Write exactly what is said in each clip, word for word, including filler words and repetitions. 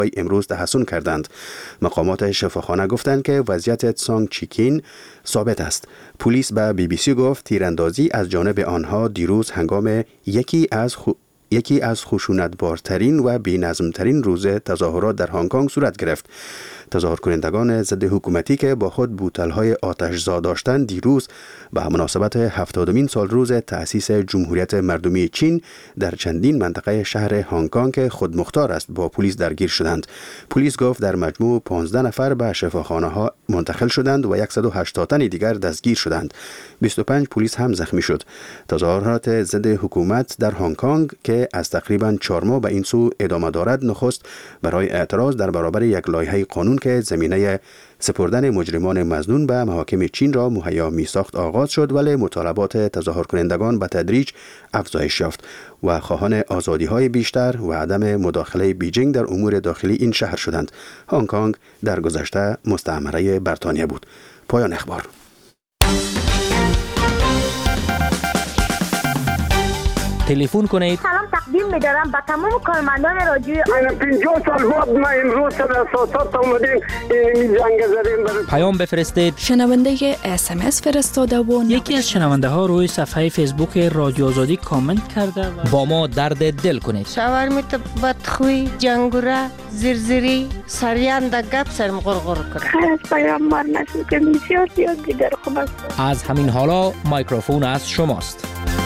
امروز تحسن کردند. مقامات شفاخانه گفتند که وضعیت تسانگ چیکین ثابت است. پلیس به بی بی سی گفت تیراندازی از جانب آنها دیروز هنگام یکی از خو... یکی از خشونتبارترین و بی‌نظم‌ترین روز تظاهرات در هنگ کنگ صورت گرفت. تظاهر کنندگان ضد حکومتی که با خود بوتل‌های آتش‌زا داشتند دیروز به مناسبت هفتادمین سال روز تأسیس جمهوریت مردمی چین در چندین منطقه شهر هنگ کنگ که خودمختار است با پلیس درگیر شدند. پلیس گفت در مجموع پانزده نفر به شفاخانه‌ها منتقل شدند و صد و هشتاد تن دیگر دستگیر شدند. بیست و پنج پلیس هم زخمی شد. تظاهرات ضد حکومت در هنگ کنگ که از تقریباً چهار ماه به این سو ادامه دارد نخست برای اعتراض در برابر یک لایحه قانون که زمینه سپردن مجرمان مظنون به محاکم چین را مهیا می ساخت آغاز شد، ولی مطالبات تظاهر کنندگان به تدریج افزایش یافت و خواهان آزادی های بیشتر و عدم مداخله بیجینگ در امور داخلی این شهر شدند. هنگ کنگ در گذشته مستعمره بریتانیا بود. پایان اخبار. تلفن کنید. سلام تقدیم می‌دارم به تمام کارمندان رادیو. من پنجاه سال بعد ما امروز در اساسات اومدیم این جنگ زدیم. پیام بفرستید. شنونده اس ام اس فرستاده و یکی از شنونده ها روی صفحه فیسبوک رادیو آزادی کامنت کرده و با ما درد دل کنید. شاورمیت بدخوی، جنگوره، زرزری، سریان در گپ سرم غرغر کرد. خیلی از پیام مار نشد که بسیار زیاد دیگر خوب است. از همین حالا مایکروفون از شماست.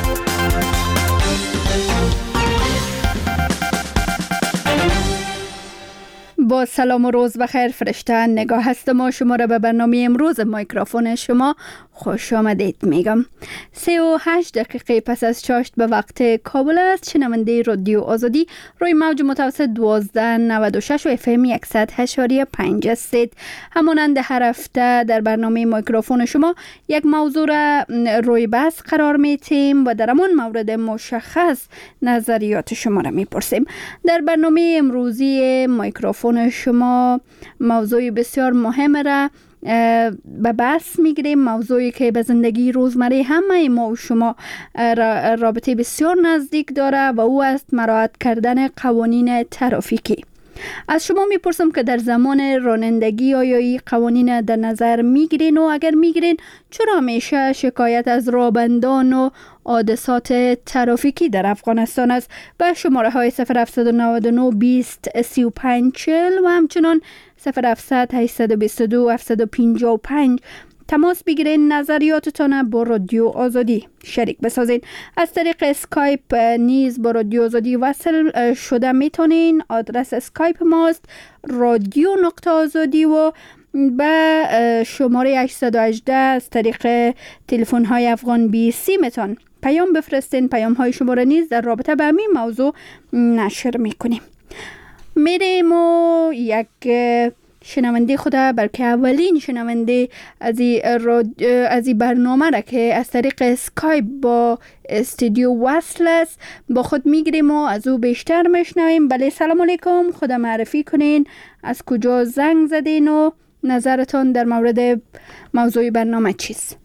با سلام و روز بخیر فرشته نگاه هستم و شما را به برنامه امروز مایکروفون شما خوش آمدید میگم. سه و هشت دقیقه پس از چاشت به وقت کابل است. شنونده رادیو آزادی روی موج متوسط دوازده نود و شش و اف ام صد و هشت و پنج هستید. همانند هر هفته در برنامه مایکروفون شما یک موضوع را روی بحث قرار میتیم و در همان مورد مشخص نظریات شما را میپرسیم. در برنامه امروزی مایکروفون شما موضوع بسیار مهم را به بحث میگیریم، موضوعی که به زندگی روزمره همه ما و شما رابطه بسیار نزدیک داره و او است مراعات کردن قوانین ترافیکی. از شما میپرسم که در زمان رانندگی آیا این قوانین در نظر میگیرین و اگر میگیرین چرا همیشه شکایت از رانندگان و حادثات ترافیکی در افغانستان است؟ به شماره های صفر هفت نه نه بیست سی و پنج چهل و همچنان صفر هفت هشت دو دو هفت پنج پنج تماس بگیرین، نظریاتتان با رادیو آزادی شریک بسازین. از طریق اسکایپ نیز با رادیو آزادی وصل شده میتونین. آدرس اسکایپ ماست رادیو نقطه آزادی و به شماره هشت یک هشت از طریق تلفن های افغان بی سی میتون پیام بفرستین. پیام های شما را نیز در رابطه به همین موضوع نشر میکنیم. میریم و یک شنونده خدا بلکه اولین شنونده از این برنامه را که از طریق اسکایپ با استودیو وصل است با خود میگیریم و از او بیشتر میشنویم. بله سلام علیکم، خدا معرفی کنین، از کجا زنگ زدین و نظرتان در مورد موضوع برنامه چیست؟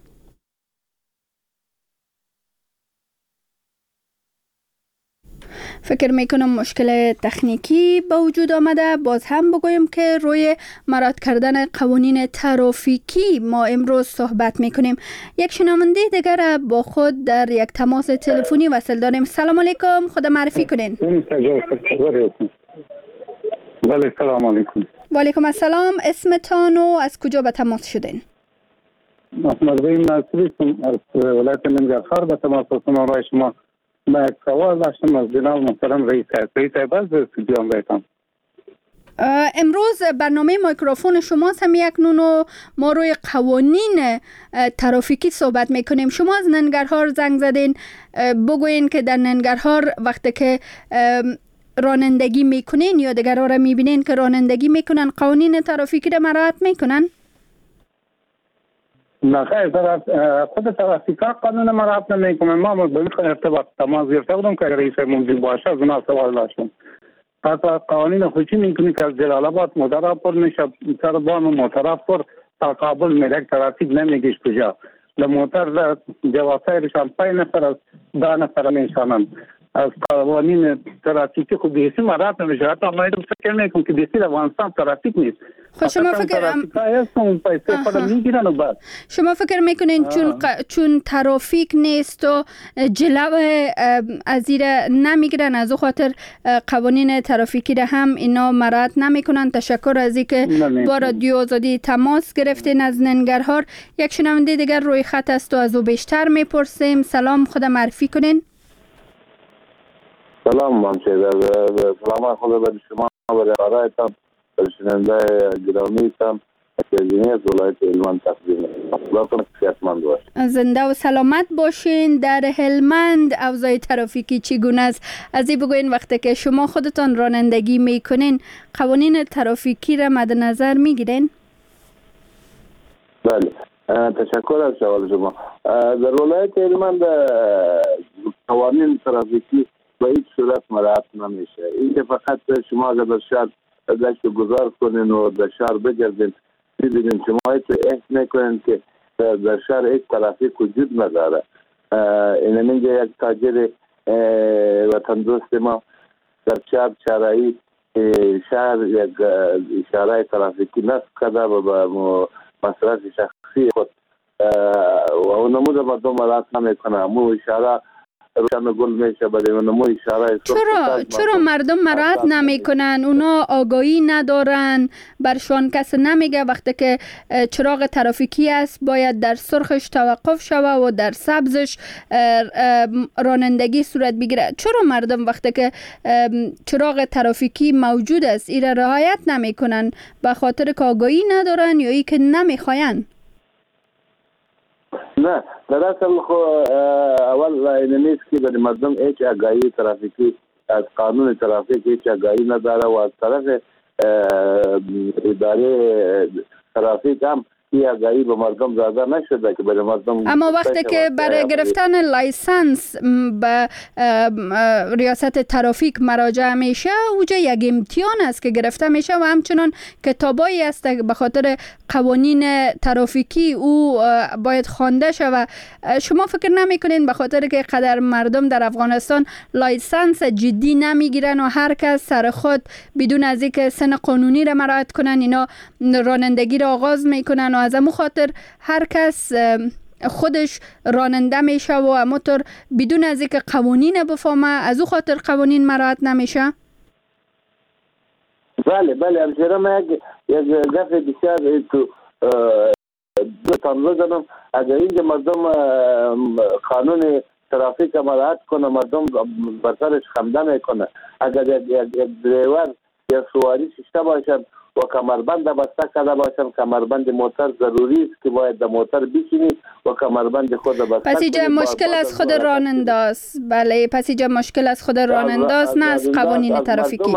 فکر میکنم مشکل تکنیکی به وجود آمده. باز هم بگویم که روی مراعات کردن قوانین ترافیکی ما امروز صحبت میکنیم. یک شنونده دیگر با خود در یک تماس تلفنی وصل داریم. سلام علیکم، خدا معرفی کنین. بله سلام علیکم. و علیکم السلام. اسمتان و از کجا به تماس شدین؟ محمد بین ناصری از ولایت ننگرهار به تماس هستم. برای شما ما یک سوال داشتم از جناب محترم رئیس رئیس باز استودیو بیتم. امروز برنامه مایکروفون شما هم یک نونو ما روی قوانین ترافیکی صحبت میکنیم. شما از ننگرهار زنگ زدین، بگوین که در ننگرهار وقتی که رانندگی میکنین یا دیگرها را میبینین که رانندگی میکنن قوانین ترافیکی را مراعات میکنن؟ نه خیلی خود ترافیکا قانون مراعات نمیکنه. ما به این ارتباط تماس گرفته بودم که رئیس موجود باشه از اونا سوال داشتم. پس قوانین خودی میکنه که از جلال آباد مدرا پر میشه سر بام موتر پر تا کابل میره ترافیک نمیگیش کجا. ل موتر جواسایرشان پای نفر از ده نفر میشانن. از قوانین ترافیکی خود بیسی مرات نمیشه. حتی ما اینو فکر میکنم که بیسی افغانستان ترافیک نیست. خب شما فکر میگیرن. شما فکر میکنین چون ق... چون ترافیک نیست و جلو از زیر نمیگیرن، از او خاطر قوانین ترافیکی را هم اینا مراعات نمیکنن؟ تشکر از اینکه با رادیو آزادی تماس گرفتین از ننگرهار. یک شنونده دیگر روی خط است و از او بیشتر میپرسیم. سلام، خود معرفی کنین. سلام مامچه، سلام خدا بر شما و رعایتان شنونده گرامی تام تلویزیونی از ولایت هلمند تقدیم می‌کنم. صحتمند باشید. زنده و سلامت باشین. در هلمند اوضاع ترافیکی چگونه است؟ از این بگوین وقتی که شما خودتان رانندگی میکنین قوانین ترافیکی را مد نظر میگیرین؟ بله، تشکر از سوال شما. در ولایت هلمند قوانین ترافیکی به هیچ صورت مراعات نمیشه. این که فقط شما اگر در شهر گشت گذار کنین و در شهر بگردین می‌بینین شما احساس میکنین که در شهر یک ترافیک وجود نداره. این اینجا یک تاجر وطن دوست ما در شهر چرایی شهر یک اشاره ترافیکی نصب کرده و به مصرف شخصی خود و اونمو در مردم مراعات نمیکنه. امو اشاره روشن گل میشه برای اونمو اشاره. چرا چرا مردم مراعات نمیکنن؟ اونا آگاهی ندارن، برشان کس نمیگه وقتی که چراغ ترافیکی است باید در سرخش توقف شوه و در سبزش رانندگی صورت بگیره. چرا مردم وقتی که چراغ ترافیکی موجود است ایره رعایت نمیکنن؟ به خاطر که آگاهی ندارن یا ای که نمیخواین؟ نه، در اصل خو اول این نیست که برای مردم هیچ آگاهی ترافیکی از قانون ترافیک هیچ آگاهی نداره و از طرف اداره ترافیک هم این آگاهی به مردم زیاده نشده که برای مردم. اما وقتی که برای گرفتن لایسنس به ریاست ترافیک مراجعه میشه اوجا یک امتحان است که گرفته میشه و همچنان کتابایی است به خاطر قوانین ترافیکی او باید خوانده شود. شما فکر نمیکنین به خاطر که قدر مردم در افغانستان لایسنس جدی نمیگیرن و هر کس سر خود بدون از اینکه سن قانونی را مراعات کنن اینا رانندگی را آغاز میکنن و از امو خاطر هر کس خودش راننده میشه و اموتر بدون از اینکه قوانین بفهمه از او خاطر قوانین مراعات نمیشه؟ بله بله همچنین ما یک یک گفت بسیار تو دو تنظیم دارم. اگر اینجا مردم قانون ترافیک مراعات کنه مردم برسرش خمده میکنه. اگر یک دریور یا سواری ششته باشد و کمربند بسته کرده باشن، کمربند موتر ضروری است که باید در موتر بشینید و کمربند خود بسته. پس اینجا مشکل از خود راننده است. بله، پس اینجا مشکل از خود راننده است نه از قوانین ترافیکی.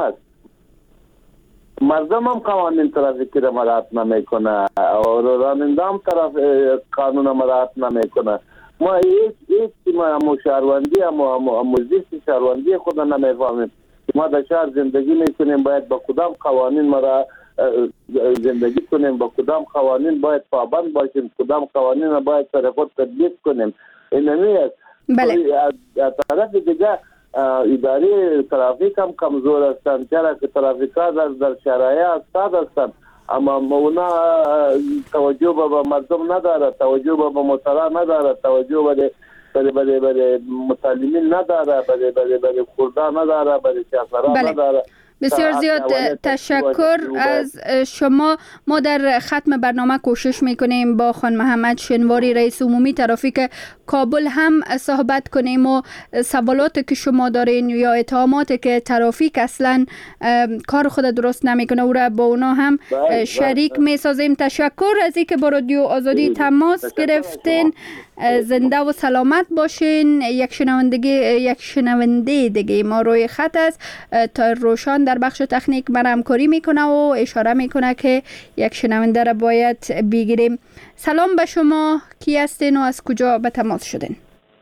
مردم هم قوانین ترافیکی را مراعات نمیکنه و راننده هم طرف قانون مراعات نمیکنه. ما هیچ هیچ ما هم شهروندی هم هم زیست شهروندی خود نمیفهمیم. ما در شهر زندگی میکنیم باید با کدام قوانین ما زندگی کنیم، با کدام قوانین باید پابند باشیم، کدام قوانین باید سر خود تطبیق کنیم. این نمیست. بله. از طرف دیگه اداره ترافیک هم کمزور هستند چرا که ترافیک‌ها در در شرایط استاد هستند اما اونا توجه به مردم نداره، توجه به موترا نداره، توجه به برای برای برای متعلمین نداره، برای برای برای خردان نداره، برای شهران نداره. بسیار زیاد تشکر از شما. ما در ختم برنامه کوشش میکنیم با خان محمد شنواری رئیس عمومی ترافیک کابل هم صحبت کنیم و سوالات که شما دارین یا اتهامات که ترافیک اصلا کار خود درست نمیکنه او را با اونا هم شریک میسازیم. تشکر از اینکه با رادیو آزادی تماس گرفتین. زنده و سلامت باشین. یک شنوندگی یک شنونده دیگه ما روی خط است تا روشان در بخش تکنیک من همکاری میکنه و اشاره میکنه که یک شنونده را باید بگیریم. سلام به شما، کی هستین و از کجا به تماس شدین؟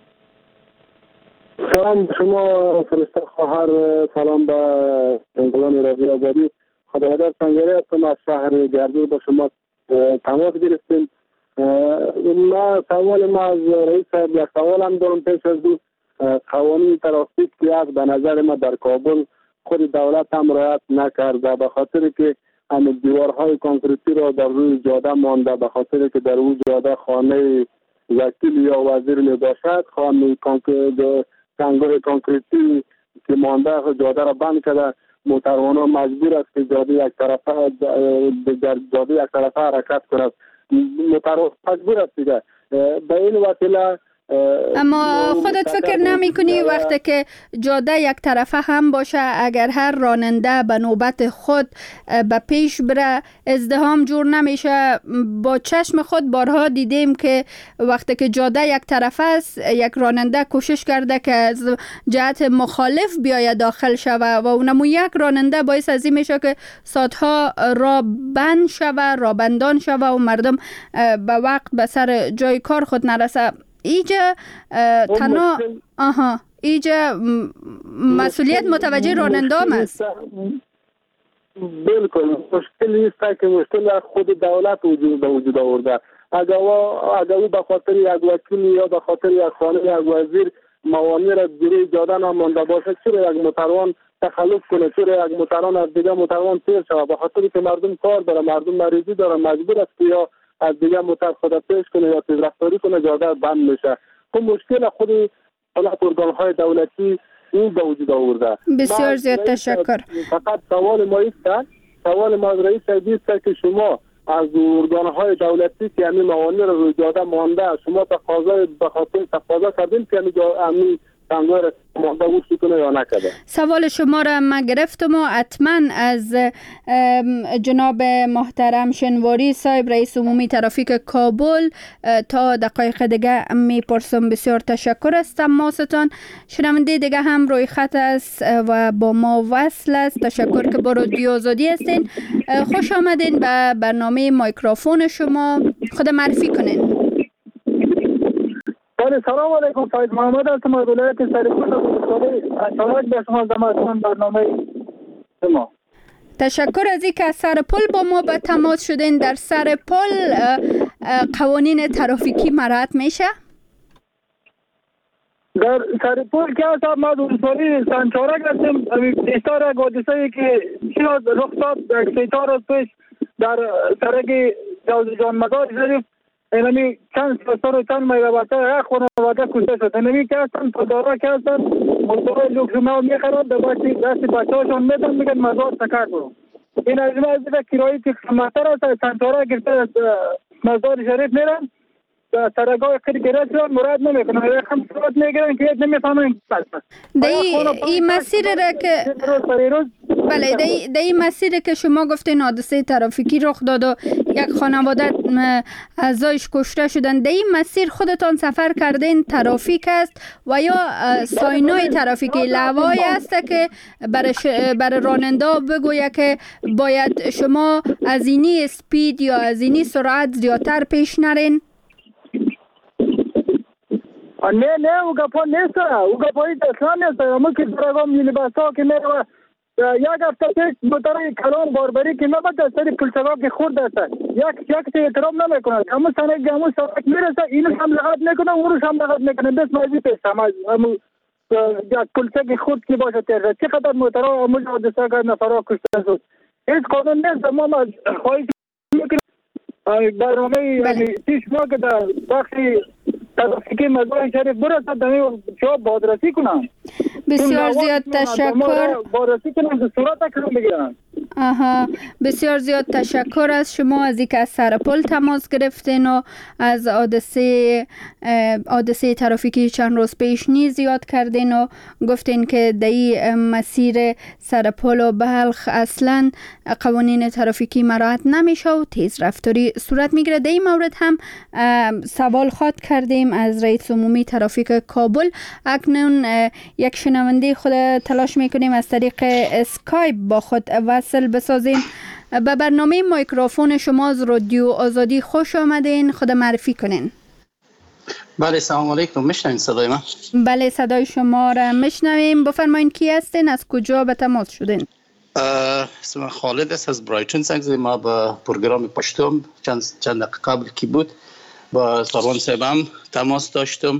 سلام به شما فرشته خواهر، سلام به انگلان رادیو آزادی. خدا در سنگری هستم از شهر گردو با شما تماس گرفتیم. ما سوال ما از رئیس صاحب یک سوال هم دارم پیش از دو قوانین ترافیک که به نظر ما در کابل خود دولت هم رعایت نکرده، به خاطر که همین دیوارهای کانکریتی را در روی جاده مانده، به خاطر که در روی جاده خانه وکیل یا وزیر می باشد، خانه سنگای کانکریتی که مانده جاده را بند کرده. موتروان مجبور است که جاده یک طرفه در جاده یک طرفه حرکت کند. موتروان مجبور است دیگه به این وسیله. اما خودت فکر نمی کنی وقتی که جاده یک طرفه هم باشه، اگر هر راننده به نوبت خود به پیش بره ازدحام جور نمیشه؟ با چشم خود بارها دیدیم که وقتی که جاده یک طرفه است، یک راننده کوشش کرده که از جهت مخالف بیاید داخل شوه و اونمو یک راننده باعث از این میشه که ساعتها را بند شوه، را بندان شوه و مردم به وقت به سر جای کار خود نرسه. ایجا تنها آها ایجا مسئولیت متوجه رانندام است. بالکل مشکلی است که مشکل خود دولت وجود وجود آورده. اگر اگر به خاطر یک وکیل یا به خاطر یک خانه یک وزیر موانع را جوری جاده نمانده باشه، چرا یک موتروان تخلف کنه، چرا یک موتروان از دیگه موتروان تیر شود؟ به خاطر که مردم کار داره، مردم مریضی داره، مجبور است که یا از دیگه موتر خود پیش کنه یا تیز رفتاری کنه، جاده بند میشه. تو مشکل خود ارگان‌های دولتی این به وجود آورده. بسیار زیاد تشکر. فقط سوال ما است، سوال ما از رئیس است که شما از ارگان‌های دولتی که همین موانع رو روی جاده مانده، شما تقاضا به خاطر تقاضا کردین که همین سنگای را مانده وجود کنه یا نکرده؟ سوال شما را من گرفتم و حتما از جناب محترم شنواری صاحب رئیس عمومی ترافیک کابل تا دقایق دیگه میپرسم. بسیار تشکر از تماستان. شنونده دیگه هم روی خط است و با ما وصل است. تشکر که با رادیو آزادی هستین. خوش آمدین به برنامه مایکروفون شما. خود معرفی کنین. سلام علیکم. سید محمد هستم از ولایت سرپل. سلام به شما زمستان برنامه شما. تشکر از اینکه از سرپل با ما به تماس شدین. در سرپل قوانین ترافیکی مراعات میشه؟ در سرپل که هست ما دوستانی سنچارک هستیم. بیشتر حادثه‌ای که شاید رخ داد سه چهار روز پیش در سرک جان مزار شریف، اینمی چند سر و چند میوه یک خانواده کشته شد. اینمی که هستن پدارا که هستن مصطفی لوکشما میخرن در باشی دست بچه هاشون میدن میگن مزار سکر برو. این از این از این کرایی که خمتر هست سنچارا گرفته از مزار شریف میرن سرگاه خیلی گرد شدن مراد نمیکنن، یک هم سرات میگیرن که یک نمیفهمن. این مسیر را که بله در این مسیر که شما گفتین حادثه ترافیکی رخ داد و یک خانواده اعضایش کشته شدن، در این مسیر خودتان سفر کردین ترافیک است و یا ساینای ترافیکی لوایی است که برای, ش... برای راننده بگویه که باید شما از اینی سپید یا از اینی سرعت زیادتر پیش نرین؟ نه نه او گپا نیست، او گپایی اصلا نیست. اما که درگاه میلیباسا که میره یک هفته پیش موتر کلان باربری که نباید سری پلچگاه که خورد است یک یک تی احترام نمیکنند. اما سنگ گامو سرک میرسه اینو هم لغت میکنه اونو هم لغت میکنه. بس مازی پیش همه یک پلچگ خورد که باشه تیره چقدر موترها اموز حادثه که نفرها کشته شد. هیچ قانون نیست. اما ما خواهی میکنیم برنامه پیش ما که در بخشی ترافیکی مزار شریف برسد دمی جواب بازرسی کنم. بسیار زیاد تشکر. بازرسی کنم صورت کنم بگیرم. آها بسیار زیاد تشکر از شما از اینکه از سرپل تماس گرفتین و از حادثه حادثه ترافیکی چند روز پیش نیز یاد کردین و گفتین که در این مسیر سرپل و بلخ اصلا قوانین ترافیکی مراعات نمیشه و تیز رفتاری صورت میگیره. در این مورد هم سوال خواد کردیم از رئیس عمومی ترافیک کابل. اکنون یک شنونده خود تلاش میکنیم از طریق اسکایپ با خود وصل بسازیم. به برنامه مایکروفون شما از رادیو آزادی خوش آمدین. خود معرفی کنین. بله سلام علیکم. میشنوین صدای من؟ بله صدای شما را میشنویم. بفرمایین کی هستین، از کجا به تماس شدین؟ اسم خالد است از برایتون زنگ زدم. ما با پروگرام پشتم چند چند دقیقه قبل کی بود با سروان صاحبم تماس داشتم.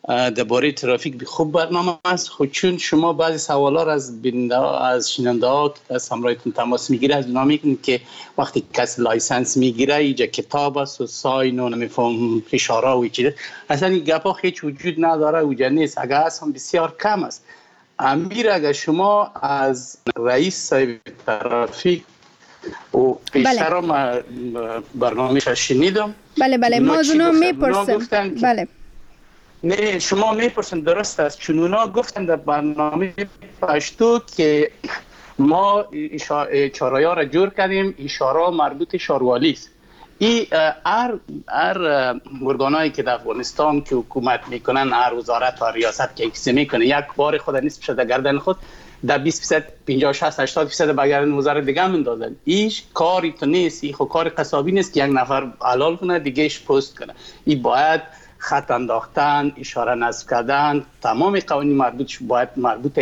درباره ترافیک خوب برنامه است. خود چون شما بعضی سوالا را از بیننده از شنونده ها از همراهتون تماس میگیره، از اونا میگن که وقتی کس لایسنس میگیره اینجا کتاب است و ساین و نمیفهم اشاره و چیز، اصلا این گپا هیچ وجود نداره، اوجا نیست، اگر اصلا بسیار کم است. امیر اگر شما از رئیس صاحب ترافیک و پیشتر ما برنامه‌اش شنیدم. بله بله ما از اونا میپرسیم. بله نه شما میپرسن درست است، چون اونا گفتن در برنامه پشتو که ما چاره‌ها را جور کردیم، اشاره مربوط شاروالی است. این هر هر ارگانایی که در افغانستان که حکومت میکنن، هر وزارت و ریاست که کسی میکنه، یک بار خود نیست بشه در گردن خود در بیست درصد پنجاه شصت هشتاد درصد به گردن وزارت دیگه میندازن. ایش کاری تو نیست، این خو کار قصابی نیست که یک نفر حلال کنه دیگهش پست کنه. این باید خط انداختن، اشاره نصب کردن، تمام قوانین مربوط باید مربوط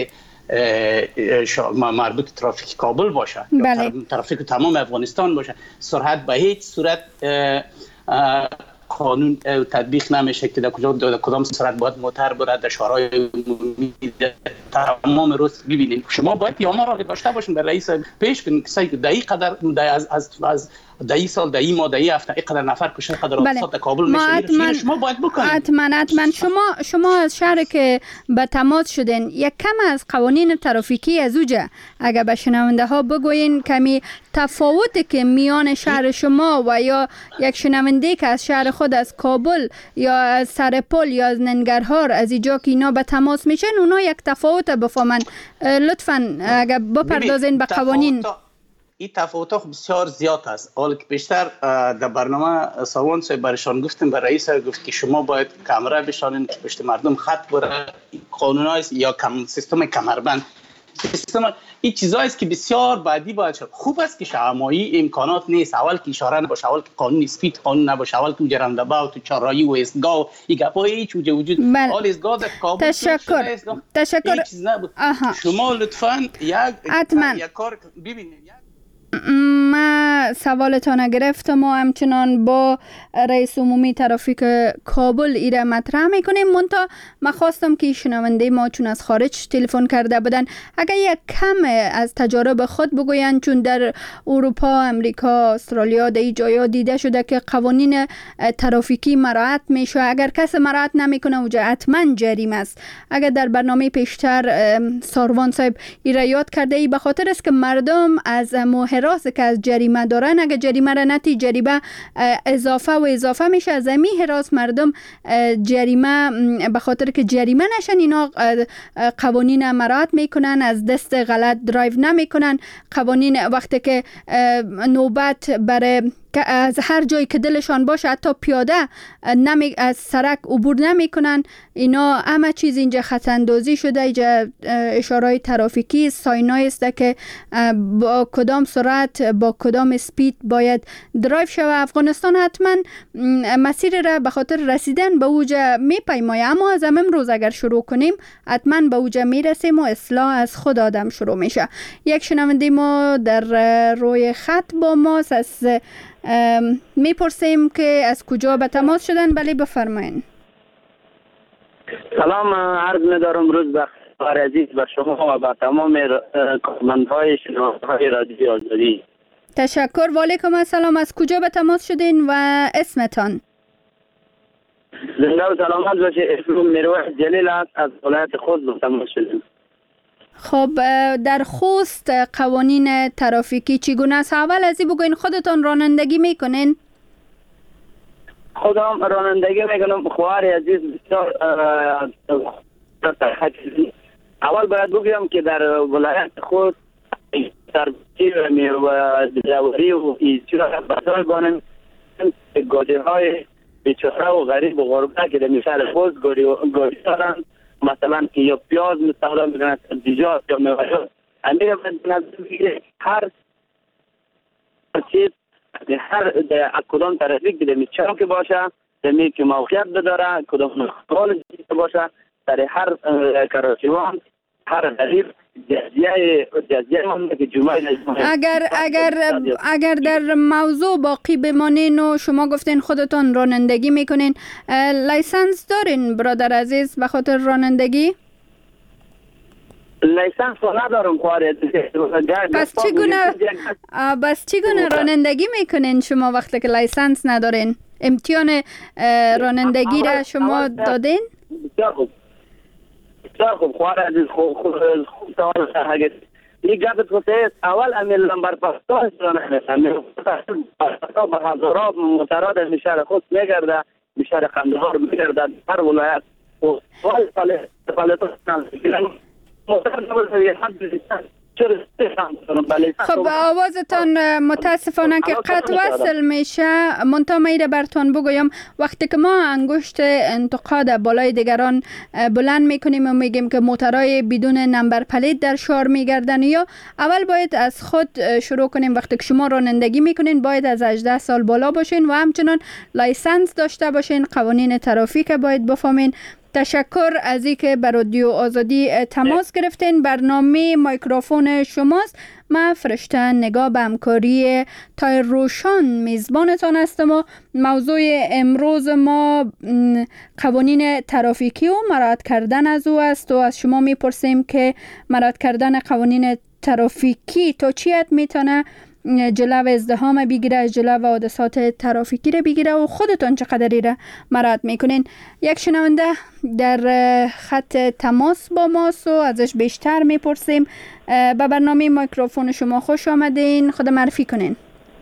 مربوط ترافیک کابل باشه، بله. ترافیک تمام افغانستان باشه. سرعت به هیچ صورت قانون تطبیق نمیشه که در کجا کدام سرعت باید موتر بره، در شارهای تمام روز ببینید. شما باید یاما را داشته باشین در رئیس پیش کنید کسایی که دقیق قدر از از از دهی سال دهی ماه دهی هفته اینقدر نفر کشته قدر حادثات کابل میشه، شما باید بکنید. حتما حتما شما شما از شهر که به تماس شدین یک کم از قوانین ترافیکی از اوجا اگر به شنونده ها بگوین کمی تفاوتی که میان شهر شما و یا یک شنونده که از شهر خود از کابل یا از سرپل یا از ننگرهار از اینجا که اینا به تماس میشن اونا یک تفاوت بفهمن. لطفاً اگر بپردازین به قوانین. این تفاوت ها بسیار زیاد است. حالا که بیشتر در برنامه ساوان صاحب برشان گفتیم، بر رئیس گفت که شما باید کامرا بشانین که پشت مردم خط بره، قانون است یا کم سیستم کمربند، سیستم این چیزایی است که بسیار بعدی باید شد. خوب است که شمایی امکانات نیست، اول که اشاره نباشه، اول که قانون اسپید قانون نباشه، اول که جرنده با تو چهارراهی و اسگاه این گپا هیچ وجود حال اسگاه در کابل تشکر تشکر شما لطفاً یک یک کار ببینید. ما سوالتان گرفتم و همچنان با رئیس عمومی ترافیک کابل ایره مطرح میکنیم. منتها ما خواستم که شنونده ما چون از خارج تلفن کرده بودن اگر یک کم از تجارب خود بگوین، چون در اروپا، امریکا، استرالیا در این جایا دیده شده که قوانین ترافیکی مراعات میشه، اگر کس مراعات نمیکنه اوجا حتما جریمه است. اگر در برنامه پیشتر ساروان صاحب ایره یاد کرده ای به خاطر است که مردم از راست که از جریمه دارن، اگر جریمه را نتی جریمه اضافه و اضافه میشه، از امی حراس مردم جریمه به خاطر که جریمه نشن اینا قوانین مراعات میکنن، از دست غلط درایو نمیکنن. قوانین وقتی که نوبت برای که از هر جایی که دلشان باشه حتی پیاده نمی از سرک عبور نمی کنن. اینا همه چیز اینجا خط اندازی شده، اینجا اشارهای ترافیکی ساینای است که با کدام سرعت با کدام اسپید باید درایو شوه. افغانستان حتما مسیر را به خاطر رسیدن به اوجا میپیمایه، اما از امروز اگر شروع کنیم حتما به اوجا میرسیم و اصلاح از خود آدم شروع میشه. یک شنونده ما در روی خط با ماست، از میپرسیم که از کجا به تماس شدن. بله بفرمایید. سلام عرض می‌دارم، روز بخیر عزیز به شما و به تمام کارمندهای شنونده‌های رادیو آزادی. تشکر. و علیکم السلام. از کجا به تماس شدین و اسمتان؟ زنده و سلامت باشه. اسمم میروح جلیل است، از ولایت خوست به تماس شدیم. خب در خوست قوانین ترافیکی چگونه است؟ اول از این بگوین خودتان رانندگی میکنین؟ خودم رانندگی میکنم. خواهر عزیز بسیار اول باید بگویم که در ولایت خوست تربیتی و دلاوری و ایجاد بسیار بانم گاڑی های بیچاره و غریب و غربه که در مثال خوست گاڑی دارن، مثلا که یا پیاز مستخدم میکنن، سبزیجات یا میوه‌جات، امیر باید بگیره هر چیز هر کدام ترافیک در میچرم که باشه، در می که موقعیت بداره، کدام نخوال باشه، در هر کاراسیوان هر غریب جزیه جزیه من که جمعه اگر اگر اگر در موضوع باقی بمانین و شما گفتین خودتان رانندگی میکنین، لایسنس دارین برادر عزیز به خاطر رانندگی؟ لایسنس ندارم خواره. پس چگونه بس چگونه رانندگی میکنین شما وقتی که لایسنس ندارین؟ امتحان رانندگی را شما دادین؟ بسیار خوب بسیار خوب خواره عزیز. خوب خوب سوال هست. این گفت خودت اول امیل نمبر پاسپورت راننده امیل پاسپورت به حضرات متراد میشهر خود میگرده، میشهر قندهار میگرده، هر ولایت و سوال ساله ساله تو خب آوازتان متاسفانه که قطع وصل میشه. منتها میره برتان بگویم وقتی که ما انگشت انتقاد بالای دیگران بلند میکنیم و میگیم که موترهای بدون نمبر پلیت در شهر میگردن، یا اول باید از خود شروع کنیم. وقتی که شما رانندگی میکنین باید از هجده سال بالا باشین و همچنان لایسنس داشته باشین، قوانین ترافیک باید بفهمین. تشکر از اینکه بر رادیو آزادی تماس گرفتین. برنامه میکروفون شماست. من فرشته نگاه به همکاری تایر روشان میزبانتان هستم و موضوع امروز ما قوانین ترافیکی و مراعات کردن از او است و از شما میپرسیم که مراعات کردن قوانین ترافیکی تا چی حد میتونه جلو ازدحام بگیره، جلو حادثات ترافیکی رو بگیره و خودتون چقدری را مراعات میکنین. یک شنونده در خط تماس با ماست و ازش بیشتر میپرسیم. به برنامه میکروفون شما خوش آمدین. خود معرفی کنین.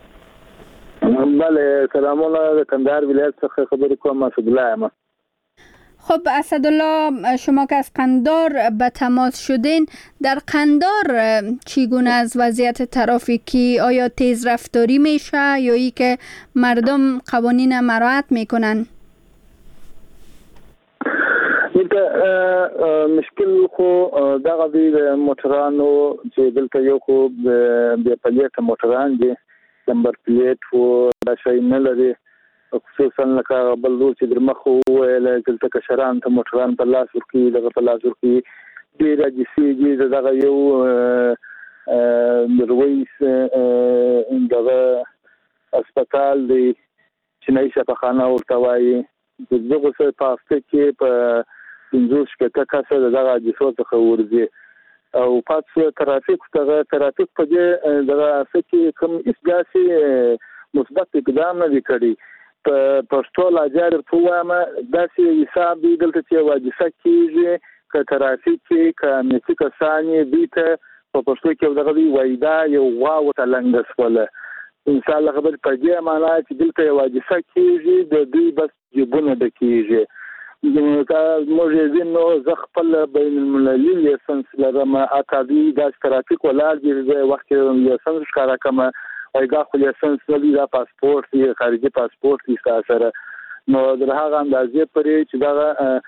بله سلام الله، کندهار ولایت څخه خبرې کوم. اسدالله یم. خب اسدالله، شما که از قندهار به تماس شدین، در قندهار چگونه از وضعیت ترافیکی؟ آیا تیز رفتاری میشه یا ای که مردم قوانین مراعات میکنن؟ مشکل خو دغه د موټرانو چې دلته یو خو د پلیټ موټران دي، نمبر پلیټ و دا شی نه لري، خصوصا لکه بل ورو چې در مخ وویل دلته کشران ته موټران په لاس ورکوي، دغه په لاس ورکوي ډېر راجسېږي. دغه یو میرویس دغه هسپتال دی چینایي شفاخانه ورته وایي، د دغو څه په هفته کې په پنځوس شپېته کسه د دغه حادثو څخه ورځي او پاتې ترافیک دغه ترافیک په دې دغه څه کې کوم هېڅ داسې مثبت اقدام نه دی کړی. په پښتو لهجه درته ووایم داسې حساب دی دلته چې حادثه کېږي که ترافیک کې که امنیتي کسان یې دوی ته په پښتو کې دغه دوی وایي دا یو غوا ورته لنګه شوله. انشاءالله خبرې په دې معنا چې دلته یو حادثه کېږي د دوی بس جیبونه ډکېږي. موږ یې ځینو زه خپل بین المللي لیسنس لرم، اته دوی داسې ترافیک ولاړ دي، زه وخت لیسنس ښکاره کړم وایي خو لیسنس نه دی، دا پاسپورت دی، خارجي پاسپورت دی ستا سره. نو در هغه اندازې پورې چې دغه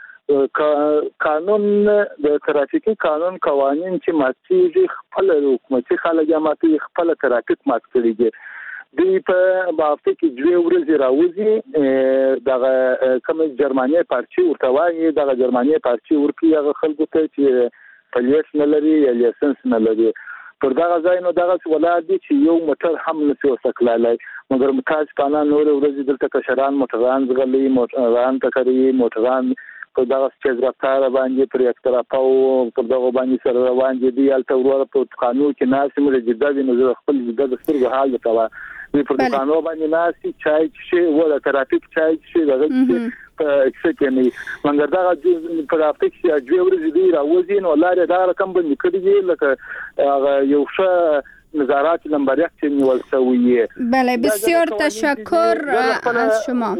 قانون د ترافیکي قانون قوانین چې مات کېږي، خپل حکومتي خلک یې ماتوي، خپل ترافیک مات کړي دي. دوی په هفته کې دوې ورځې راوځي، دغه کوم جرمانیې پارچې ورته وایي، دغه جرمانیې پارچې ورکوي هغه خلکو ته چې پلیټ نه لري یا لیسنس نه لري. پر دغه ځای نو دغه ولاړ دي چې یو موټر هم نشي وسکلای، مګر متاسفانه نور ورځې دلته کشران موټران زغلي، موټران تکري، موټران په دغه تیز رفتار باندې پر یک طرفه او پر دغه باندې سره روان دي. الته ورور په قانون کې ناسې مې جدا دي، نو خپل جدا د سترګو حال وکړه وی پر قانون باندې ناسې چای شي ولا ترافیک چای شي دغه په څه کې نه مګر دغه پر افریک چې اجوي ورځې دی راوځي نو لاره دا کم باندې کړی لکه یو ښه نظارات نمبر یک چې نیول شوی. بله بسیار تشکر از شما.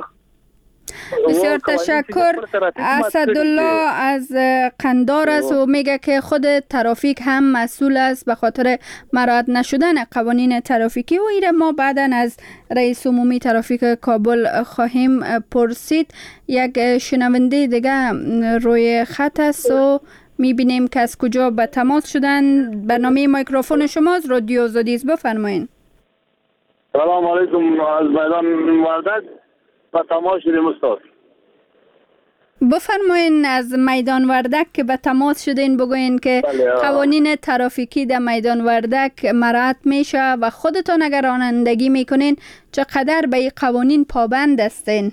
بسیار تشکر. اسدالله از قندهار است و میگه که خود ترافیک هم مسئول است به خاطر مراعات نشدن قوانین ترافیکی و ایره ما بعداً از رئیس عمومی ترافیک کابل خواهیم پرسید. یک شنونده دیگه روی خط است و میبینیم که از کجا به تماس شدن. برنامه میکروفون شماست، رادیو آزادی است، بفرمایید. سلام علیکم، از میدان وردک با تماس شدیم استاد. بفرمایین از میدان وردک که به تماس شدین بگوین که بله. قوانین ترافیکی در میدان وردک مراعات میشه و خودتان اگر رانندگی میکنین چقدر به این قوانین پابند هستین؟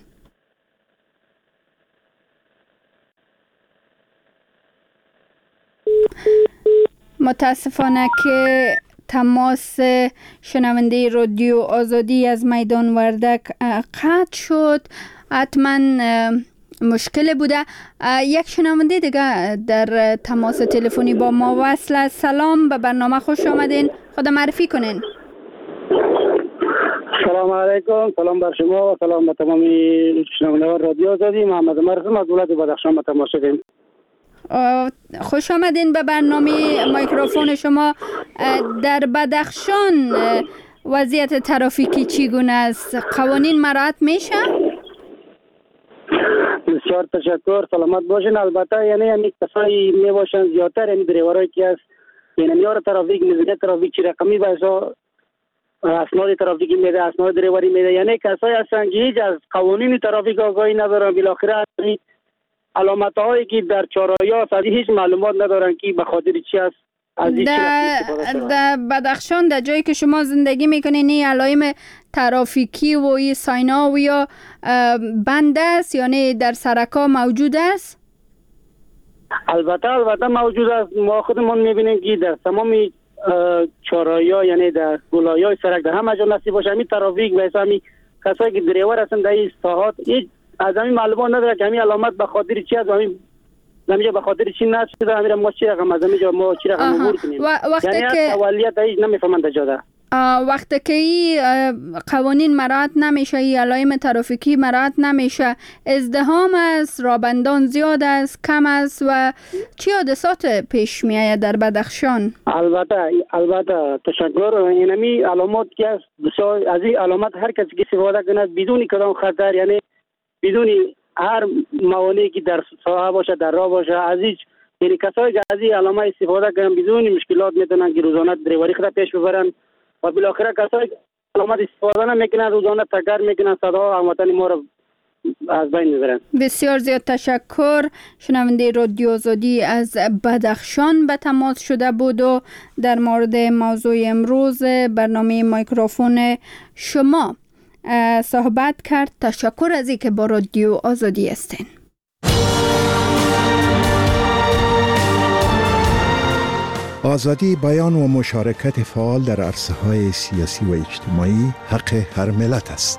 متاسفانه که تماس شنونده رادیو آزادی از میدان وردک قطع شد. حتما مشکل بوده. یک شنونده دیگه در تماس تلفنی با ما وصل است. سلام، به برنامه خوش آمدین. خود معرفی کنین. سلام علیکم، سلام بر شما و سلام به تمام شنوندگان رادیو آزادی. محمد مرزم از ولایت بدخشان به تماس شدیم. خوش آمدین به برنامه میکروفون شما. در بدخشان وضعیت ترافیکی چگونه است؟ قوانین مراعات میشه؟ بسیار تشکر، سلامت باشین. البته یعنی یعنی کسایی می باشن زیادتر، یعنی دریورایی که است یعنی میار ترافیک نظام ترافیک چی رقمی باشا اسناد ترافیکی میده، اسناد دریوری میده، یعنی کسایی هستن که هیچ از قوانین ترافیک آگاهی ندارن. بالاخره علامت هایی که در چهارراه است از هیچ معلومات ندارن که به خاطر چی است. در بدخشان در جایی که شما زندگی میکنین این علائم ترافیکی و این ساینا و یا بند است، یعنی در سرکا موجود است؟ البته البته موجود است. ما خودمون میبینیم که در تمام چهارراه یعنی در گلایای سرک در همه جا نصیب باشه همین ترافیک و همین کسایی که دریور هستن در این ساحات هیچ از همین معلومات نداره که همین علامت به خاطر چی است و همین نمیشه به خاطر چی نشه همین ما چی رقم از همین ما چی رقم عبور کنیم. وقتی یعنی که اولیت هیچ نمیفهمند جاده. وقتی که این قوانین مراعات نمیشه، این علائم ترافیکی مراعات نمیشه، ازدحام است، رابندان زیاد است، کم است و چی حادثات پیش میآید در بدخشان؟ البته البته تشکر. اینمی علامات که است بسیار از این علامت هر کسی که استفاده کنه بدون کدام خطر، یعنی بدون هر موانعی که در ساحه باشه در راه باشه، از هیچ یعنی کسایی که از این علامت استفاده کنن بدون مشکلات میتونن که روزانه دریوری خود پیش ببرن و بالاخره کسایی که علامت استفاده نمیکنن روزانه تکرار میکنن صدا هموطن ما رو از بین میبرن. بسیار زیاد تشکر. شنونده رادیو آزادی از بدخشان به تماس شده بود و در مورد موضوع امروز برنامه میکروفون شما صحبت کرد. تشکر از اینکه با رادیو آزادی هستین. آزادی بیان و مشارکت فعال در عرصه‌های سیاسی و اجتماعی حق هر ملت است.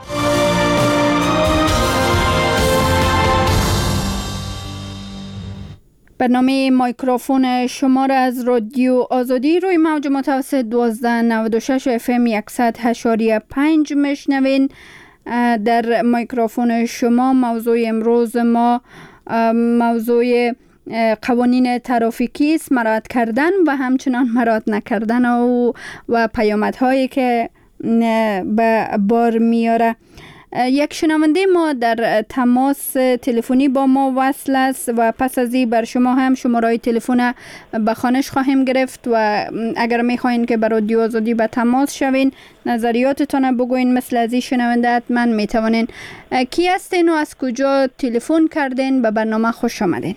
برنامه میکروفون شما را از رادیو آزادی روی موج متوسط دوازده نود و شش اف ام صد و هشت و پنج میشنوین. در میکروفون شما موضوع امروز ما موضوع قوانین ترافیکی است، مراعات کردن و همچنان مراعات نکردن و و پیامدهایی که به بار میاره. یک شنونده ما در تماس تلفنی با ما وصل است و پس از این بر شما هم شماره تلفن به خوانش خواهیم گرفت و اگر میخواین که بر رادیو آزادی به تماس شوین نظریاتتان بگوین مثل از این شنونده حتما میتوانین. کی هستین و از کجا تلفن کردین؟ به برنامه خوش آمدین.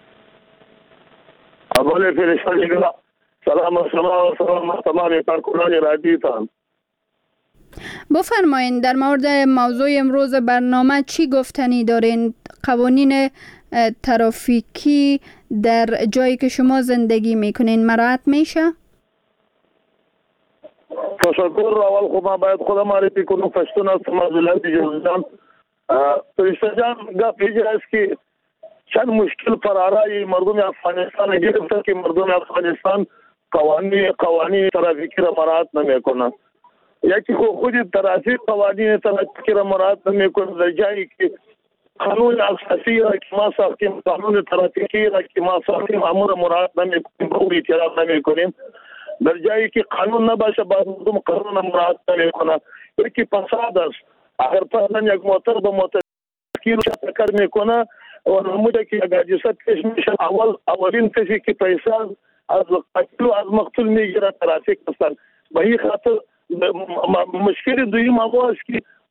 اول فرشتگی سلام شما و سلام تمام کارکنان رادیوتان. بفرمایین در مورد موضوع امروز برنامه چی گفتنی دارین؟ قوانین ترافیکی در جایی که شما زندگی میکنین مراعات میشه؟ تشکر. اول خود ما باید خودم معرفی کنم. پشتون هستم از ولایت جوزجان. فرشته جان گفت اینجا است که چند مشکل فرارای مردم افغانستان گرفته که مردم افغانستان قوانین قوانین ترافیکی را مراعات نمیکنند. یکی خود ترافیک قوانین ترافیکی را مراعات نمیکنند در جایی که قانون اساسی را که ما ساختیم، قانون ترافیکی را که ما ساختیم امور مراعات نمیکنیم، به او اعتراف نمیکنیم. در جایی که قانون نباشه باید مردم قانون را مراعات نمیکنند. یکی فساد است. اگر مثلا یک موتر به موتر کی رو ټکر میکنه و نموده که یک حادثه پیش میشه، اول اولین کسی که پیسه از قتل و از مقتول میگیره ترافیک هستند. به این خاطر مشکل دویم ما است که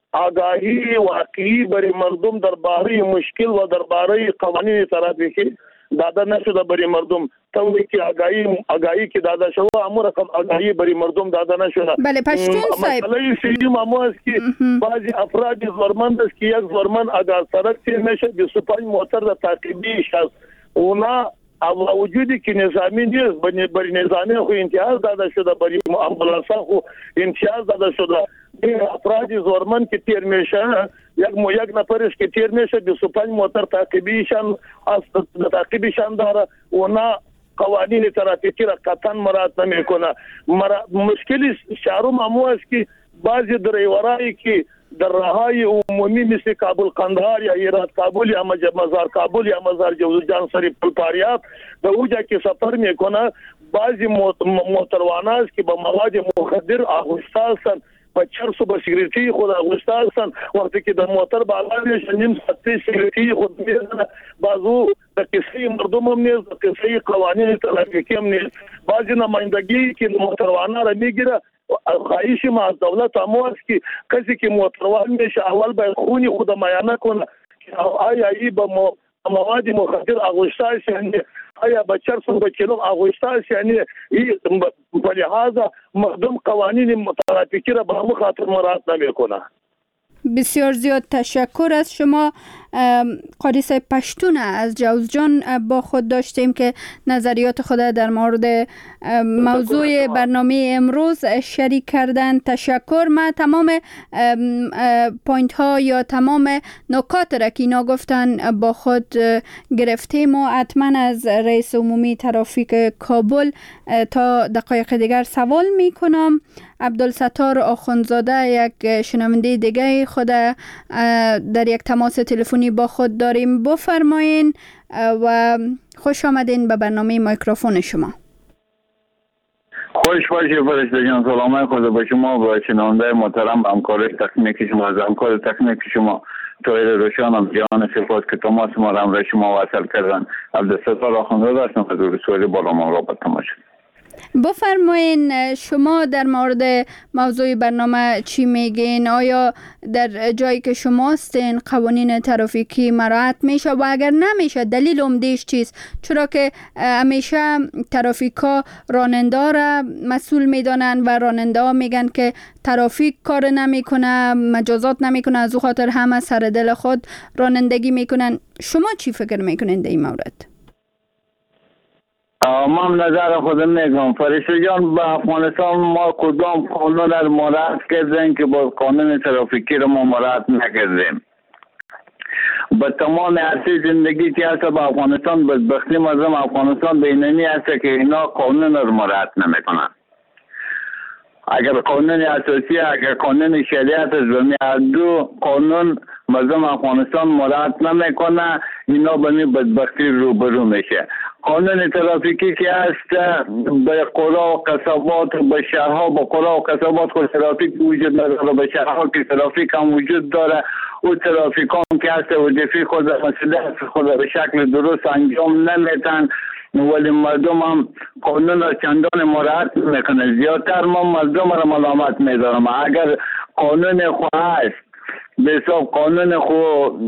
آگاهی واقعی برای مردم درباره مشکل و درباره قوانین ترافیکی داده نشده برای مردم. طوری که آگاهی آگاهی که داده شده اما رقم آگاهی برای مردم داده نشده. بله پشتون صاحب مسئله سیم اما است که بعضی افراد زورمند است که یک زورمند اگر سرک تیر میشه بیست و پنج موتر در تعقیبیش هست. اونا اما وجودی که نظامی نیست برای نظامی خو امتیاز داده شده، برای امبولانس خو امتیاز داده شده. این افراد زورمند که تیر میشه یک مو یک نفرش که تیر میشه بیست و پنج موتر تعقیبیشان است، تعقیبیشان داره. اونا قوانین ترافیکی را قطعا مراعات نمیکنه. مشکلی شهرم امو است که بعضی درایورایی که در راههای عمومی مثل کابل قندهار یا هرات کابل یا مزار کابل یا مزار جوزجان سری پلپاریاب در اوجا که سفر میکنه، بعضی موتروانه است که با مواد مخدر آغشته هستند، با چرس و با سیگریتی خود آغشته هستند. وقتی که در موتر بالا میشه نیم ساعتی سیگریتی خود میزنه. بعضو در قصه مردم هم نیست، در قصه قوانین ترافیکی هم نیست. بعضی نمایندگی که موتروانه را میگیره خواهش ما از دولت امو است که کسی که موتروان میشه اول باید خونی خود معاینه کنه آیا ای با مواد مخدر آغشته است یعنی آیا با چرس و با چلم آغشته است یعنی به لحاظ مردم قوانین ترافیکی را به همه خاطر مراعات نمیکنه. بسیار زیاد تشکر از شما. قاری صاحب پشتون از جوزجان با خود داشتیم که نظریات خود در مورد موضوع برنامه امروز شریک کردن. تشکر. ما تمام پوینت ها یا تمام نکات را که اینا گفتن با خود گرفتیم و حتما از رئیس عمومی ترافیک کابل تا دقایق دیگر سوال می کنم. عبدالستار آخوندزاده یک شنونده دیگه خود در یک تماس تلفنی با خود داریم. بفرمایین و خوش آمدین به برنامه میکروفون شما. خوش باشی فرشته جان. سلام خدا با شما و شنونده محترم، همکار تکنیکی شما، از همکار تکنیکی شما طاهر روشن هم جان سپاس که تماس ما را همراه شما وصل کردن. عبدالستار آخوندزاده هستم از رسولی بالا را با تماشا. بفرمایین شما در مورد موضوع برنامه چی میگین؟ آیا در جایی که شما هستین قوانین ترافیکی مراعات میشه و اگر نمیشه دلیل عمدهش چیست؟ چرا که همیشه ترافیکا راننده را مسئول میدانن و راننده ها میگن که ترافیک کار نمیکنه، مجازات نمیکنه، از او خاطر همه سر دل خود رانندگی میکنن. شما چی فکر میکنین در این مورد؟ من نظر خودم میگم فرشته جان، با افغانستان ما کدام قانون را مراعات کردیم که با قانون ترافیکی را ما مراعات نکردیم. با تمام عرصه زندگی که هست با افغانستان بدبختی مردم افغانستان بیننی هست که اینا قانون را مراعات نمیکنن. اگر قانون اساسی اگر قانون شریعت از بمی دو قانون مردم افغانستان مراعات نمیکنه، اینا به می بدبختی روبرو میشه. قانون ترافیکی که هست به قرا و قصبات به شهرها، به قرا و قصبات خود ترافیک وجود نداره، به شهرها که ترافیک هم وجود داره، او ترافیکان که هست وظیفه خود مسئولیت خود به شکل درست انجام نمیتن، ولی مردم هم قانون را چندان مراعات میکنه. زیادتر ما مردم را ملامت میدارم. اگر قانون خو هست به حساب قانون خو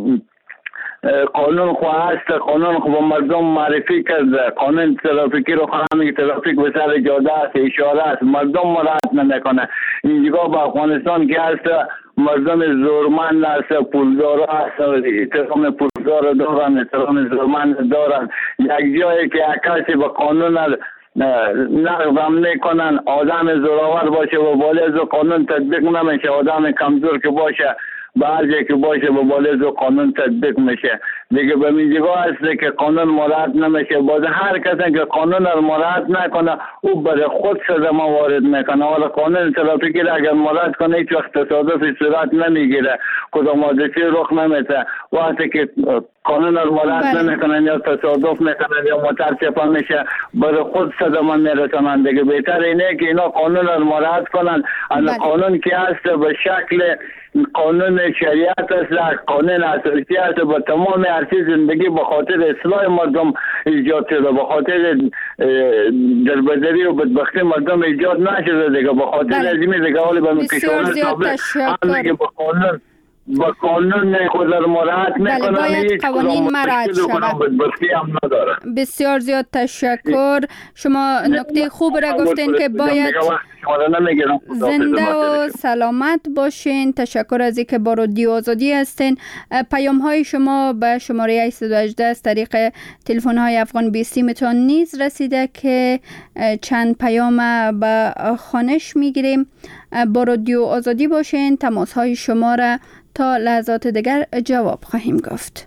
قانون خو هست قانون خو با مردم معرفی کرده، قانون ترافیکی رو خواهمی که ترافیک به سر جاده است، اشاره است، مردم مراعات نمیکنه. اینجا با افغانستان که هست مردم زورمند هست، پولدار هست، احترام پولدار دارن، احترام زورمند دارن. یک جایی که کسی با قانون نقض میکنن، آدم زوراور باشه و بالای از قانون تطبیق نمیشه، آدم کمزور که باشه به هر جایی که باشه به بالای از قانون تطبیق میشه. دیگه به میجگاه هست که قانون مراعات نمیشه. باز هر کسی که قانون رو مراعات نکنه او برای خود صدمه وارد میکنه. حالا قانون ترافیکی را اگر مراعات کنه هیچ وقت تصادفی صورت نمیگیره، کدام حادثه رخ نمیده. وقتی که قانون رو مراعات نمیکنن یا تصادف میکنن یا متاسفانه میشه برای خود صدمه میرسونن. دیگه بهتر اینه که اینا قانون رو مراعات کنن. انا قانون که هست به شکل قانون شریعت است، قانون اساسی است، با تمام عرصه زندگی به خاطر اصلاح مردم ایجاد شده، به خاطر دربدری و بدبختی مردم ایجاد نشده. دیگه به خاطر ازمی دیگه حالی به کشور سابق هم دیگه به قانون با قانون خود را مراعات بله میکنن. باید قوانین مراعات شود. بسیار زیاد تشکر. شما نکته خوب را گفتین که باید زنده و سلامت باشین. تشکر از اینکه با رادیو آزادی هستین. پیام های شما به شماره هشت یک هشت از طریق تلفن های افغان بیستی متون نیز رسیده که چند پیام به خوانش میگیریم. با رادیو آزادی باشین. تماس های شما را تا لحظات دیگر جواب خواهیم گفت.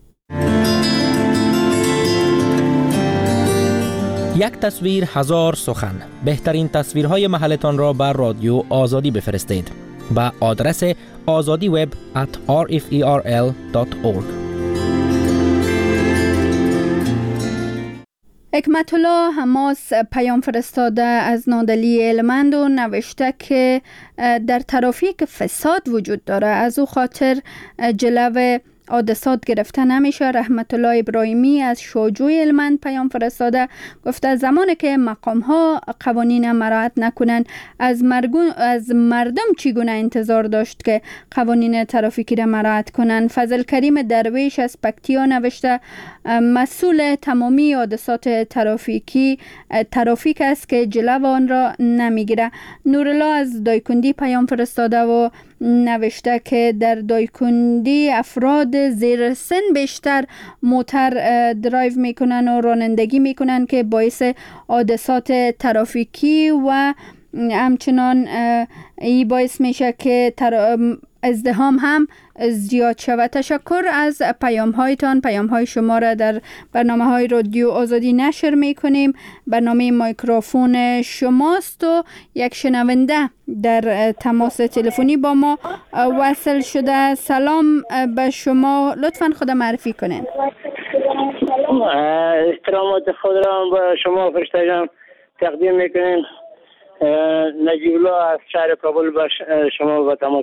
یک تصویر هزار سخن. بهترین تصویرهای محلتان را بر رادیو آزادی بفرستید با آدرس آزادی وب ات آر اف ای آر ال دات اورگ. حکمت الله حماس پیام فرستاده از نادلی هلمند و نوشته که در ترافیک فساد وجود داره، از او خاطر جلو حادثات گرفته نمیشه. رحمت الله ابراهیمی از شوجوی هلمند پیام فرستاده، گفته زمانی که مقام ها قوانین مراعات نکنن از مرگون از مردم چگونه انتظار داشت که قوانین ترافیکی را مراعات کنن. فضل کریم درویش از پکتیا نوشته مسئول تمامی حادثات ترافیکی ترافیک است که جلو آن را نمیگیره. نورالله از دایکندی پیام فرستاده و نوشته که در دایکندی افراد زیر سن بیشتر موتر درایو میکنن و رانندگی میکنن که باعث حادثات ترافیکی و همچنان این باعث میشه که ازدحام هم زیاد شود. تشکر از پیام هایتان. پیام های شما را در برنامه های رادیو آزادی نشر میکنیم. برنامه میکروفون شماست و یک شنونده در تماس تلفنی با ما وصل شده. سلام به شما، لطفا خود معرفی کنین. احترامات خود را به شما فرشته جان تقدیم میکنیم. نجیب الله از شهر کابل به شما به تماس.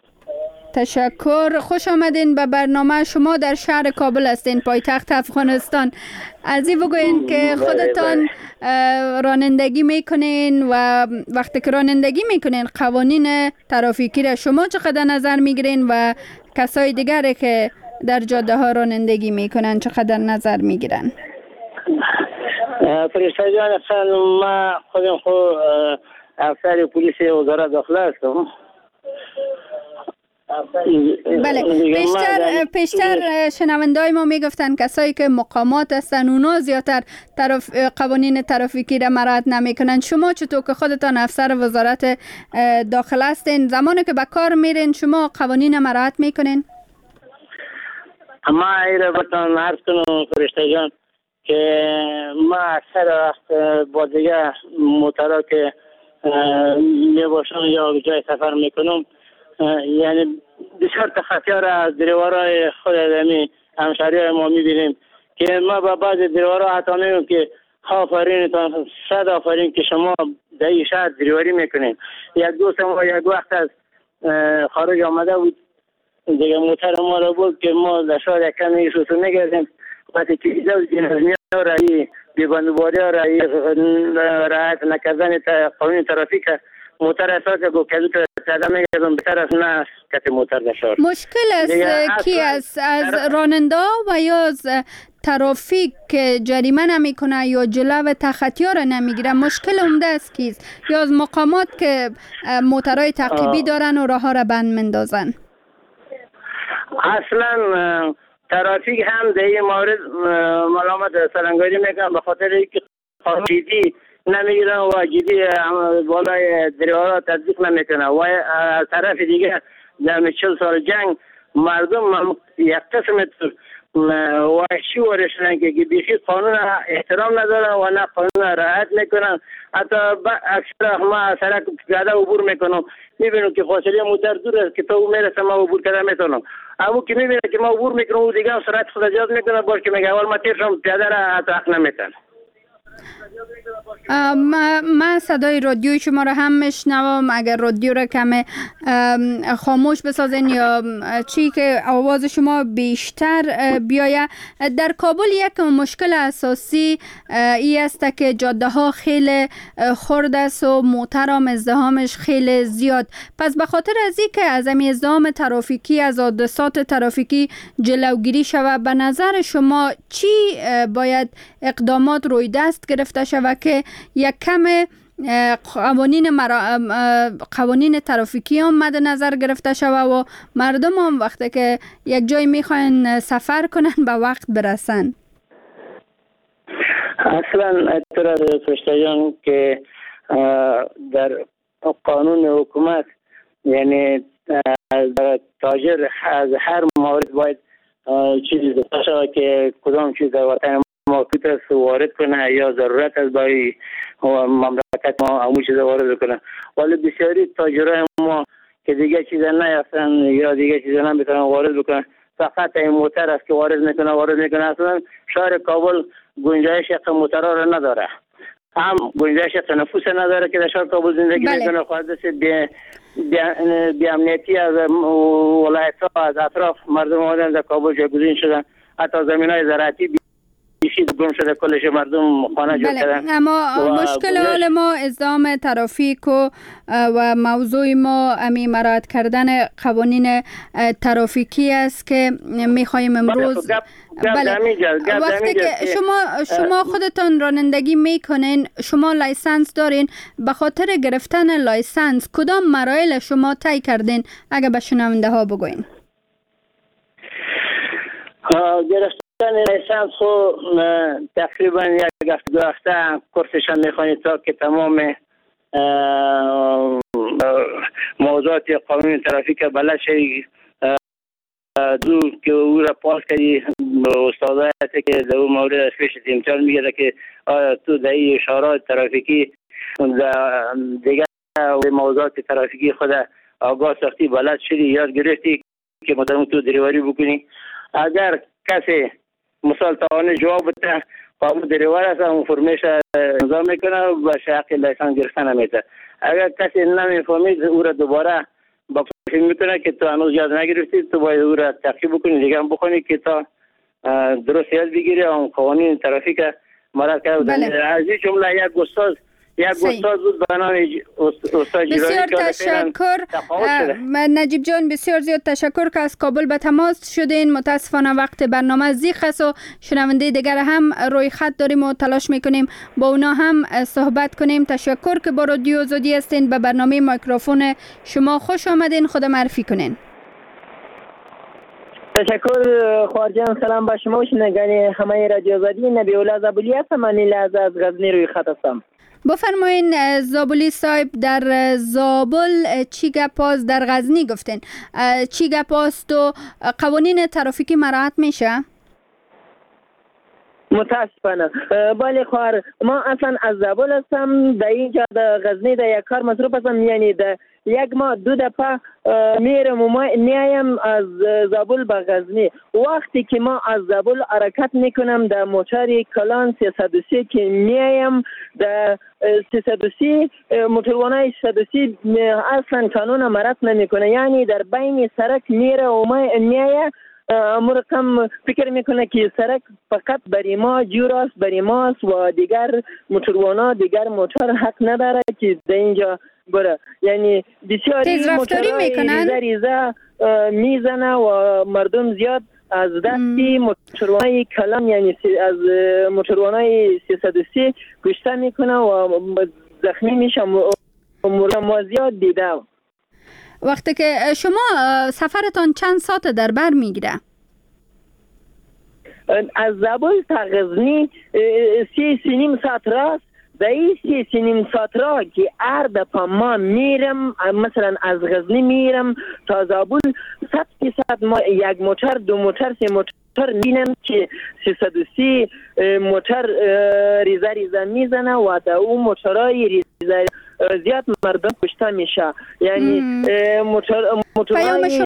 تشکر. خوش آمدین به برنامه. شما در شهر کابل هستین، پایتخت افغانستان. از این بگوین که خودتان رانندگی میکنین و وقتی که رانندگی میکنین قوانین ترافیکی را شما چقدر نظر میگیرین و کسای دیگری که در جاده ها رانندگی میکنن چقدر نظر میگیرن؟ فرشته جان، اصلا ما خودم خود افسر پلیس وزارت داخله هستم. بله، پیشتر پیشتر شنوندای ما میگفتن کسایی که مقامات هستن اونا زیادتر طرف قوانین ترافیکی را مراعات نمیکنن. شما چطور که خودتان افسر وزارت داخله هستین، زمانی که به کار میرین شما قوانین مراعات میکنین؟ ما ایره بتان عرض کنم فرشته جان که ما اکثر وقت با دیگه موترها که میباشم یا جای سفر میکنم، یعنی بسیار تخطیار از دریوارای خود دمی همشهری ما میبینیم که ما با بعض دریوارا حتی میگم که آفرین تا صد آفرین که شما در این شهر دریواری میکنین. یک دوست ما یک وقت از خارج آمده بود، دیگه موتر ما را بود که ما در شهر یک کمی سوسو نگردیم. وقتی که ایزا جنرمی ها رایی بیباندوباری ها رایی رعایت نکردن قانون ترافیک موتر اساس گو کلو که ساده میگردم بهتر از نه کتی موتر داشت. مشکل است کی است از راننده و یا از ترافیک که جریمه نمیکنه یا جلو تخطی‌ها را نمیگیره؟ مشکل عمده است کیست؟ یا از مقامات که موترهای تعقیبی دارن و راه ها را بند مندازن؟ اصلا ترافیک هم در این مورد ملامت سرانگاری میکنن به خاطر اینکه قانون جدی نمیگیرن و جدی بالای دریوارا تطبیق نمیکنن و از طرف دیگه در چهل سال جنگ مردم یک قسم وحشی ورشدن که بیخی قانون احترام ندارن و نه قانون رعایت میکنن. حتی اکثر ما سرک پیاده عبور میکنم میبینم که فاصله موتر دور است که تا او میرسه ما عبور کردن میتونم. اما که میبینه که ما عبور میکنم و دیگه سرعت خود زیاد میکنه باش که میگه اول ما تیر شم پیاده را حتی حق نمیتن. من صدای رادیوی شما را هم میشنوم. اگر رادیو را کم خاموش بسازین یا چی که آواز شما بیشتر بیایه. در کابل یک مشکل اساسی ای است که جاده ها خیلی خرد است و موترام ازدحامش خیلی زیاد. پس به خاطر از این که از این ازدحام ترافیکی، از حادثات ترافیکی جلوگیری شود، به نظر شما چی باید اقدامات روی دست گرفته شود که یک کم قوانین مرا... قوانین ترافیکی هم مد نظر گرفته شود و مردم هم وقتی که یک جای میخواین سفر کنن به وقت برسن؟ اصلا اعتراض فرشته که در قانون حکومت یعنی تاجر از هر مورد باید چیزی داشته شود که کدام چیز در وطن ما است وارد کنه یا ضرورت است برای مملکت ما همون چیز وارد کنه. ولی بسیاری تاجرای ما که دیگه چیز نیافتن یا دیگه چیز نمیتونن وارد بکنن، فقط این موتر است که وارد میکنه وارد میکنه. اصلا شهر کابل گنجایش یک موترها را نداره، هم گنجایش تنفس نداره که در شهر کابل زندگی بله. میکنه. خواهد بی بی امنیتی از ولایت ها از اطراف مردم آمدن در کابل جایگزین شدن، حتی زمینای زراعتی بیشید گم شده، کلش مردم خانه جور کردن. بله. اما مشکل حال ما ازدحام ترافیک و و موضوع ما امی مراعات کردن قوانین ترافیکی است که میخوایم امروز. بله. وقتی که شما شما خودتان رانندگی میکنین، شما لایسنس دارین، به خاطر گرفتن لایسنس کدام مراحل شما طی کردین؟ اگه به شنونده ها بگوین. گرفتن لایسنس خو تقریبا یک هفته دو هفته کورسشان میخوانید تا که تمام موضوعات قانون ترافیک بلد شوی. دو که او را پاس کردی استادایت که در اون مورد از پیش امتحان میگه که آیا تو در این اشارات ترافیکی دیگر موضوعات ترافیکی خود آگاه ساختی، بلد شدی، یاد گرفتی که مدام تو دریوری بکنی. اگر کسی مثال توانه جواب بده قانون دریور است اون فرمش امضا میکنه و حق لایسنس گرفتن نمیده. اگر کسی نمیفهمید او را دوباره با فکر میکنه که تو هنوز یاد نگرفتی، تو باید او را تعقیب بکنی، دیگه هم بخونی که تا درست یاد بگیری اون قوانین ترافیک مراد کرده. بله. از این جمله یک استاد یک استاد بود به نام استاد جیرانی. بسیار تشکر نجیب جان، بسیار زیاد تشکر که از کابل به تماس شدین. متاسفانه وقت برنامه زیغ است و شنونده دیگر هم روی خط داریم و تلاش میکنیم با اونا هم صحبت کنیم. تشکر که با رادیو آزادی هستین. به برنامه میکروفون شما خوش آمدین. خود معرفی کنین. تشکر خواجان. سلام با شما و شنوندگان همه رادیو آزادی. نبی الله زابلی هستم. من لحظه از غزنی روی خط هستم. بفرمایین زابلی صاحب، در زابل چی گپاست؟ در غزنی گفتین چی گپاست و قوانین ترافیکی مراعات میشه؟ متاسفانه بله خواهر، ما اصلا از زابل هستم. در اینجا در غزنی در یک کار مصروف هستم، یعنی در یک ماه دو دفعه میرم و میایم از زابل به غزنی. وقتی که ما از زابل حرکت میکنم در موتر کلان سیصد و سی که میایم، در سیصد و سی موتروانای سیصد و سی اصلا قانون مرد نمیکنه، یعنی در بین سرک میره و میایه. مرقم فکر میکنه که سرک فقط برای ما جور است، برای ماست و دیگر موتوروانا دیگر موتور حق نداره که در اینجا بره. یعنی بسیاری موتورهای ریزه ریزه میزنه و مردم زیاد از دستی موتوروانای کلان یعنی از موتوروانای سیصد و سی کشته میکنه و زخمی میشه. ما زیاد دیده. وقتی که شما سفرتان چند ساعت در بر میگیره؟ از زابل تا غزنی سی سی نیم ساعت راست. در این سی سی نیم ساعت را که هر دفعه ما میرم، مثلا از غزنی میرم تا زابل، صد فیصد ما یک موتر دو موتر سه موتر میبینم که سیصد و سی موتر ریزه ریزه میزنه و در اون موترهای ریزه زیاد مردم کشته میشه. یعنی موتور موتورهای